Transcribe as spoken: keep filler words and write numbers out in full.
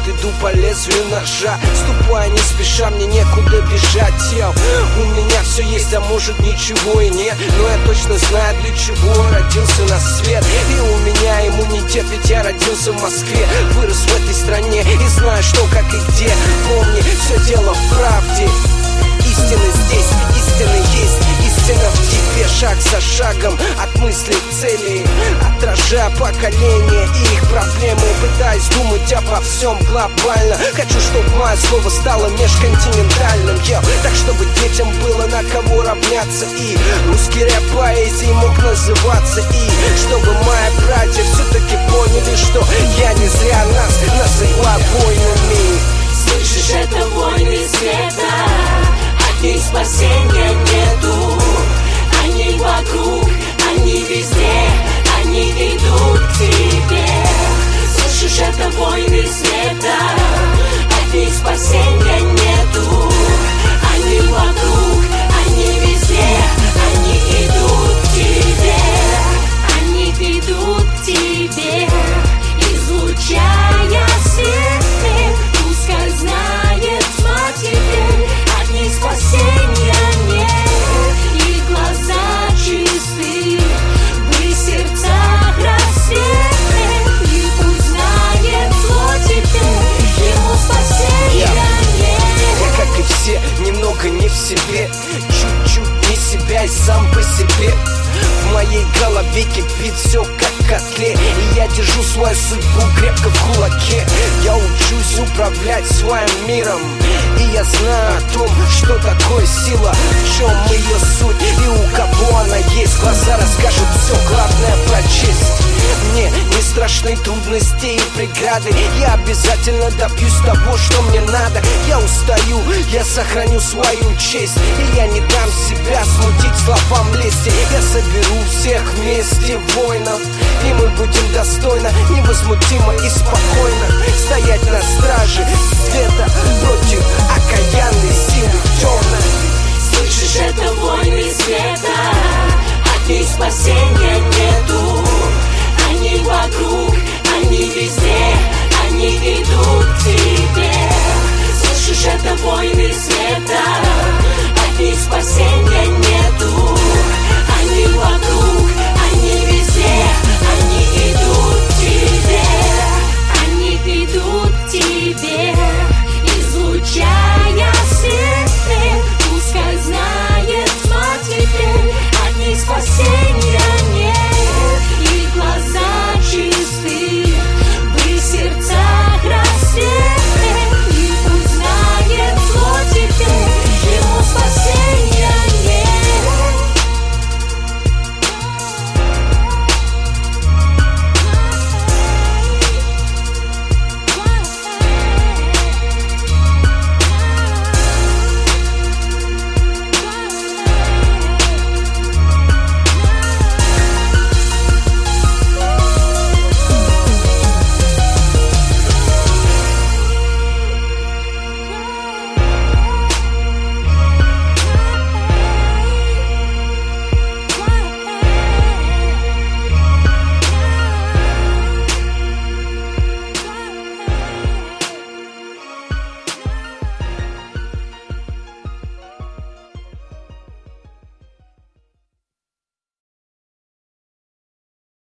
иду по лезвию ножа, ступая не спеша, мне некуда бежать. Я, у меня все есть, а может ничего и нет, но я точно знаю, для чего родился на свет. И у меня иммунитет, ведь я родился в Москве, вырос в этой стране и знаю, что, как и где. Помни, все дело в правде. Истина здесь, истина есть, истина в тебе. Шаг за шагом от мысли к цели, отражая поколения и их проблемы, пытаясь думать обо всем глобально. Хочу, чтобы мое слово стало межконтинентальным, я, так чтобы детям было на кого равняться, и русский рэп поэзией мог называться, и чтобы мои братья все-таки поняли, что я не зря нас называю войнами. Слышишь, это войны света, от них спасения нету. Они вокруг, они везде, они идут к тебе. Слышишь, это войны света, от них спасения нету. Они вокруг, они везде, они идут к тебе. Они идут к тебе, излучая свет. Пускай знает тьма теперь, от них спасения нет. Их глаза чисты, в их сердцах рассвет. И пусть знает зло теперь, ему спасения нет. Я, как и все, немного не в себе, чуть-чуть не себя и сам по себе. В моей голове кипит все как в котле, и я держу свою судьбу крепко в кулаке. Я учусь управлять своим миром, и я знаю о том, что такое сила, в чем ее суть и у кого она есть. Глаза расскажут все, главное прочесть. Мне не страшны трудности и преграды, я обязательно добьюсь того, что мне надо. Я устаю, я сохраню свою честь, и я не дам себя смутить словам лести. Я соберу всех вместе воинов, и мы будем достойно, невозмутимо и спокойно